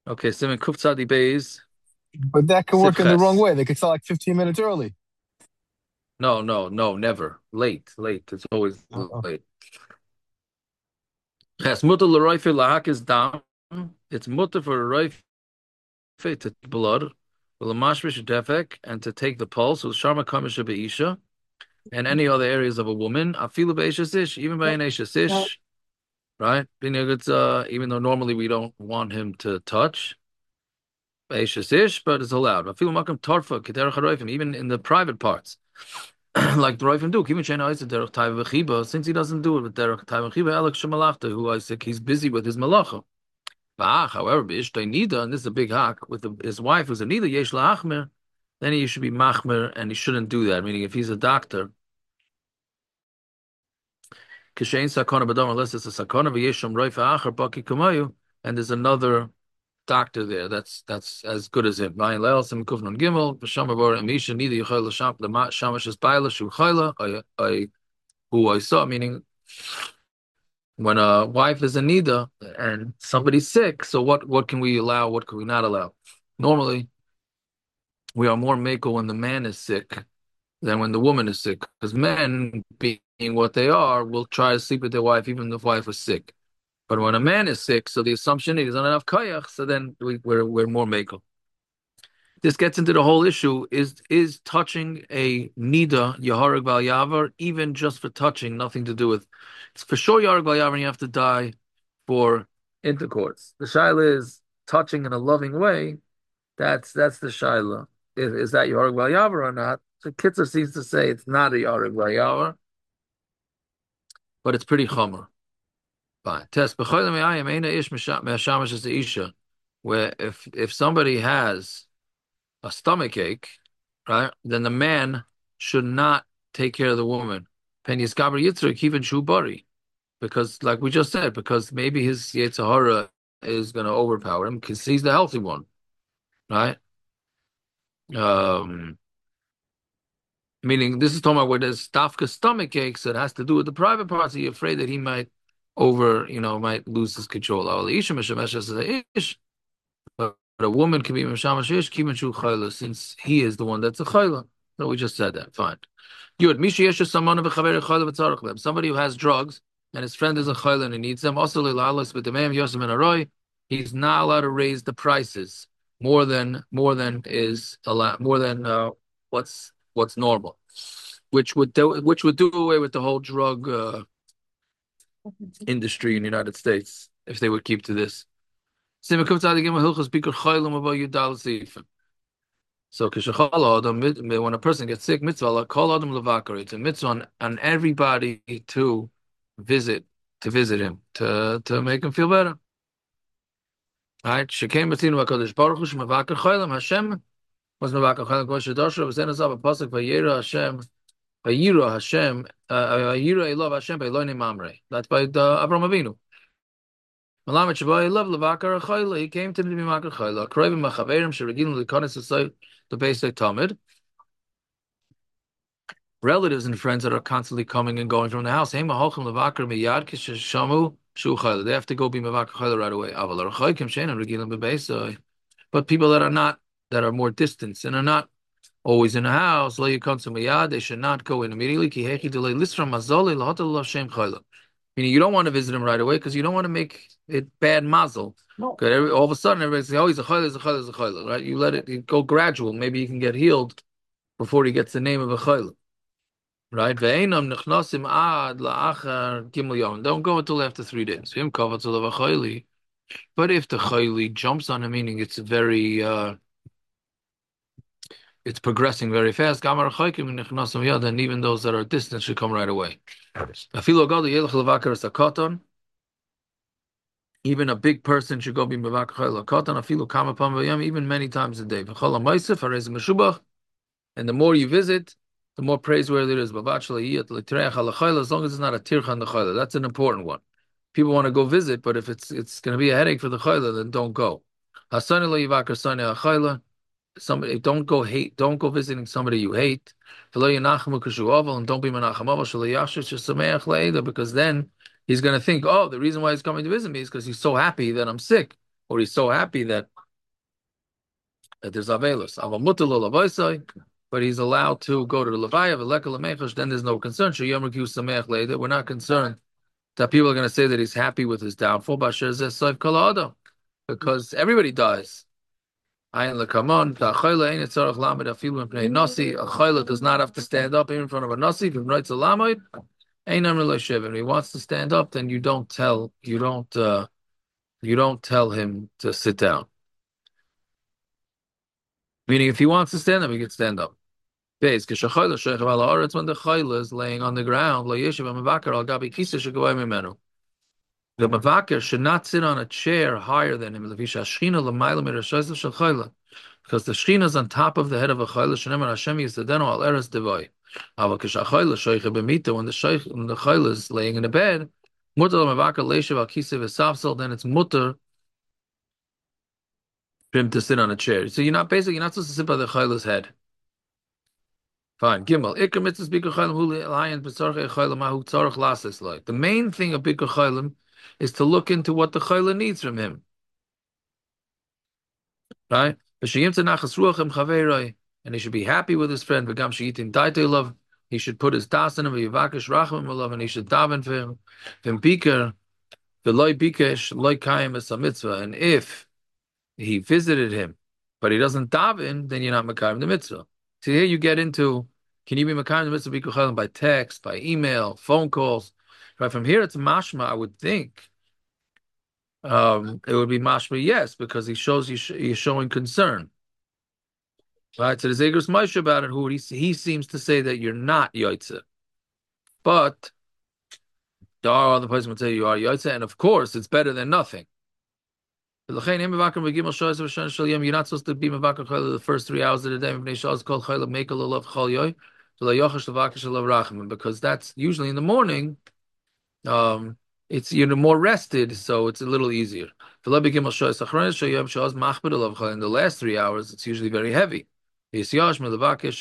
Okay, Simon Kuftzadi Bays, But that could work in the wrong Sifches. way. They could start like 15 minutes early. No, no, no, never. Late, late. It's always Uh-oh. late. Yes, mutter l'roife lahak is dam. It's mutter for a roife to take blood, well, a mashmish defek, and to take the pulse, with sharma kamisha be'isha, and any other areas of a woman. Afilu be'isha ish, even by an isha ish, right? Even though normally we don't want him to touch be'isha ish, but it's allowed. Afilu makam tarfa kederach haroifim, even in the private parts. Like the Raifim do, even Shana Isa Derech Taiva V'chiba, since he doesn't do it with Derech Taiva V'chiba, Alex Shemalachta, who I said he's busy with his malacha. However, B'ishtay Nida, and this is a big hak, with his wife who's a Nida, Yesh La'achmer, then he should be Machmer, and he shouldn't do that. Meaning, if he's a doctor, Kishain Sakona Badam, unless it's a Sakona, V'yesham Raifa Acher, Baki Kamayu, and there's another doctor there that's as good as him. Ryan Leil, Sim Kufnon Gimel, B'sham Avor, Amisha, Nida Yechayla Sham, the Shamash is Baila, Shu Chayla, I who I saw, meaning when a wife is in nida and somebody's sick, so what can we allow? What can we not allow? Normally, we are more makel when the man is sick than when the woman is sick, because men, being what they are, will try to sleep with their wife even if the wife is sick. But when a man is sick, so the assumption is not enough kayach, so then we're more makel. This gets into the whole issue: is touching a nida yahareg bal yavar, even just for touching, nothing to do with. It's for sure yahareg bal yavar, and you have to die for intercourse. The shaila is touching in a loving way. That's the shaila. Is that yahareg bal yavar or not? The Kitzur seems to say it's not a yahareg bal yavar, but it's pretty chomer. Fine. Test b'cholim me'ayim eina ish me'ashamash is the isha, where if somebody has a stomach ache, right, then the man should not take care of the woman. Pen yiskaber yitzrik even shubari, because like we just said, because maybe his yetzer hara is going to overpower him because he's the healthy one, right? Um, Meaning this is talking about where there's stafka stomach aches that has to do with the private parts. You're afraid that he might might lose his control. But a woman can be mishamash ish kiven shu chayla, since he is the one that's a chayla. So we just said that. Fine. Yud mishi yesh samana v'chaver chayla v'tzarich lem. Somebody who has drugs and his friend is a chayla and he needs them. Also le'lalos b'demem yosem and aroy. He's not allowed to raise the prices more than is a lot more than what's normal, which would do away with the whole drug industry in the United States if they would keep to this. So when a person gets sick, mitzvah call adam levakar. It's a mitzvah on everybody visit visit him to make him feel better. All right. Shekem b'tinu hakadosh baruch hu shemavakar chaylam. Hashem was mavakar chaylam kol shedosha. V'zen azav a pasuk vayira Hashem vayira elav Hashem v'elonim mamrei. That's by Avraham Avinu. Malamet Shabbat love Levakar Chayla. He came to the Bimakar Chayla. Kroivim Machaverim Shiragin Likonis Asay the basic Talmud. Relatives and friends that are constantly coming and going from the house. Hey Maholchim Levakar Miyad Kishamu Shu Chayla. They have to go be Mavakar Chayla right away. Aval Archaykim Shenan Regilim Bebesai. But people that are more distant and are not always in the house, they should not go in immediately. Meaning you don't want to visit him right away because you don't want to make it bad mazel. No. All of a sudden everybody say, "Oh, he's a chayla, he's a chayla, he's a chayla." Right? You let it go gradual. Maybe he can get healed before he gets the name of a chayla. Right? Ve'enam nechnasim ad la'achar gimel yom. Don't go until after 3 days. But if the chayli jumps on him, meaning it's progressing very fast. Gamar chaykim nechnasim yad, and even those that are distant should come right away. Afilo gadu yelech levakar sakaton. Even a big person should go be mevak chayla katan afilu kama pam v'yam, even many times a day. V'chol ha'maisef harez meshubach, and the more you visit, the more praiseworthy it is. Bavat shleiyat l'tireach al chayla, as long as it's not a tirchan the chayla. That's an important one. People want to go visit, but if it's going to be a headache for the chayla, then don't go. Hasani lo yivakar sani chayla. Somebody don't go visiting somebody you hate. And don't be menachem because then he's going to think, oh, the reason why he's coming to visit me is because he's so happy that I'm sick, or he's so happy that that there's Avelus. But he's allowed to go to the Levaya, then there's no concern. We're not concerned that people are going to say that he's happy with his downfall, because everybody dies. Ayin lekamon, the achayla ain't tzarich lamed afilu mipnei nasi. A chayla does not have to stand up in front of a nasi. If he writes a lamed, ain't amr le'shev. If he wants to stand up, then you don't tell him to sit down. Meaning, if he wants to stand up, he can stand up. Base k'shachayla shechav ala aretz, when the chayla is laying on the ground, lo yeshiv amavakar al gabi kisa shegoy mimenu. The mavakar should not sit on a chair higher than him. Levisha shchina l'mayla mirashayz shel chayla. Because the Shekhinah is on top of the head of a chayla, shenemar Hashem yisadenu al eres devoi. Aval k'shachayla shoyche b'mita, when the chayla is laying in the bed, mutter l'mavakar leishav al kisa v'safsel, then it's mutter for him to sit on a chair. So you're not supposed to sit by the chayla's head. Fine. Gimel. Ikar mitzvahs bikkur chaylim hu lion b'tzarchei chaylim mahu tzarch lasis like. The main thing of bikkur chaylim is to look into what the chayla needs from him. Right? And he should be happy with his friend. Love. He should put his das in him. And he should daven for him. And if he visited him, but he doesn't daven, then you're not makayim the mitzvah. So here you get into, can you be makayim the mitzvah bikkur chaylim by text, by email, phone calls? Right? From here it's mashma, I would think. It would be mashma, yes, because he shows he's showing concern. Right? So there's Egros Moshe about it, who he seems to say that you're not Yoitze. But there are other places who say you are Yoitze, and of course it's better than nothing. You're not supposed to be mevakar the first 3 hours of the day, because that's usually in the morning. It's you're more rested, so it's a little easier. In the last 3 hours, it's usually very heavy. And he's going to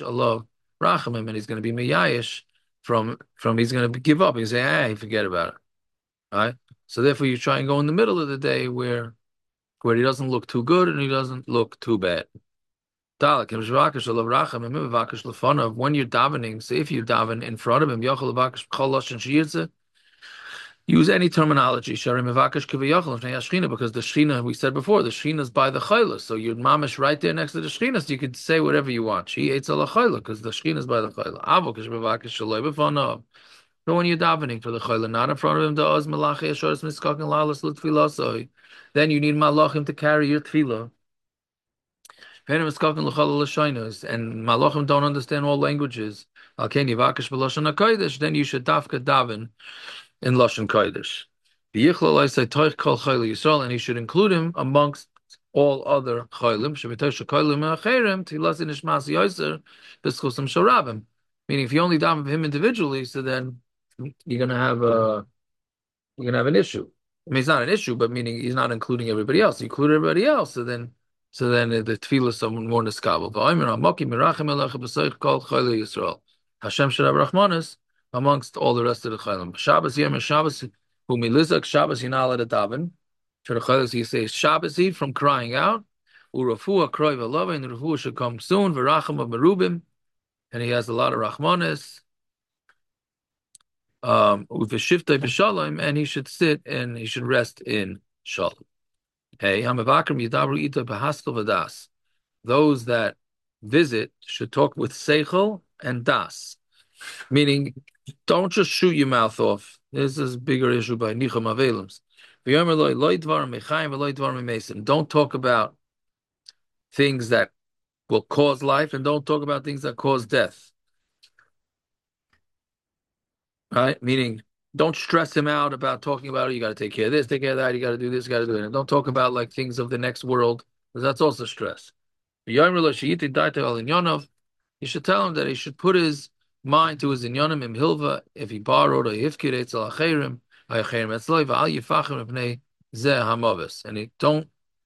be meyayish from he's going to give up. He's saying, hey, forget about it. All right. So therefore, you try and go in the middle of the day where he doesn't look too good and he doesn't look too bad. When you're davening, so if you daven in front of him, use any terminology. Because the Shechina, we said before, the Shechina is by the chayla, so you're mamish right there next to the Shechina, so you could say whatever you want. She eats a chayla because the Shechina is by the chayla. But when you're davening for the chayla, not in front of him, then you need malachim to carry your tefillah. And malachim don't understand all languages. Then you should dafka daven in Lashon Kodesh. And he should include him amongst all other chaylim. Meaning, if you only daven for him individually, so then you're gonna have an issue. I mean, it's not an issue, but meaning he's not including everybody else. You include everybody else, so then the tefillah is someone more niskabel. Hashem should have rachmanis amongst all the rest of the chaylim. Shabbos yom and Shabbos, whom he lizak Shabbos, you're not allowed to daven. For the chaylim, he says Shabbos from crying out. Urafua kroy v'lova, and Urafua should come soon. V'racham of merubim, and he has a lot of rachmanis. With the shiftay b'shalom, and he should sit and he should rest in shalom. Hey, hamavakrim yidabru ita b'haskal v'das. Those that visit should talk with seichel and das, meaning don't just shoot your mouth off. This is a bigger issue by Nicham Avelims. Don't talk about things that will cause life, and don't talk about things that cause death. Right? Meaning, don't stress him out about talking about it. You got to take care of this, take care of that. You got to do this, you got to do it. And don't talk about like things of the next world, because that's also stress. You should tell him that he should put his mind to his inyonim hilva. If he borrowed or hifkid etzel acherim, acherim etzloi va'al yifachim ipnei zeh hamavis. And he don't,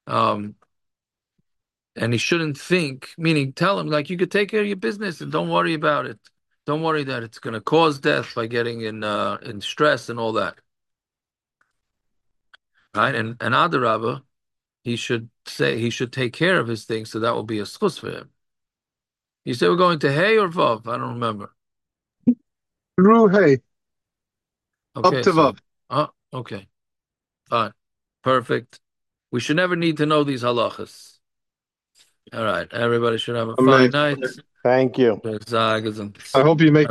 and he shouldn't think. Meaning, tell him like you could take care of your business and don't worry about it. Don't worry that it's going to cause death by getting in stress and all that. Right? And Adarabba, he should take care of his things, so that will be a schus for him. You say we're going to Hay or Vav? I don't remember. Through Hay, up Okay, to so Vav. okay, fine, perfect. We should never need to know these halachas. All right, everybody should have a fine Amen. night. Thank you. I hope you make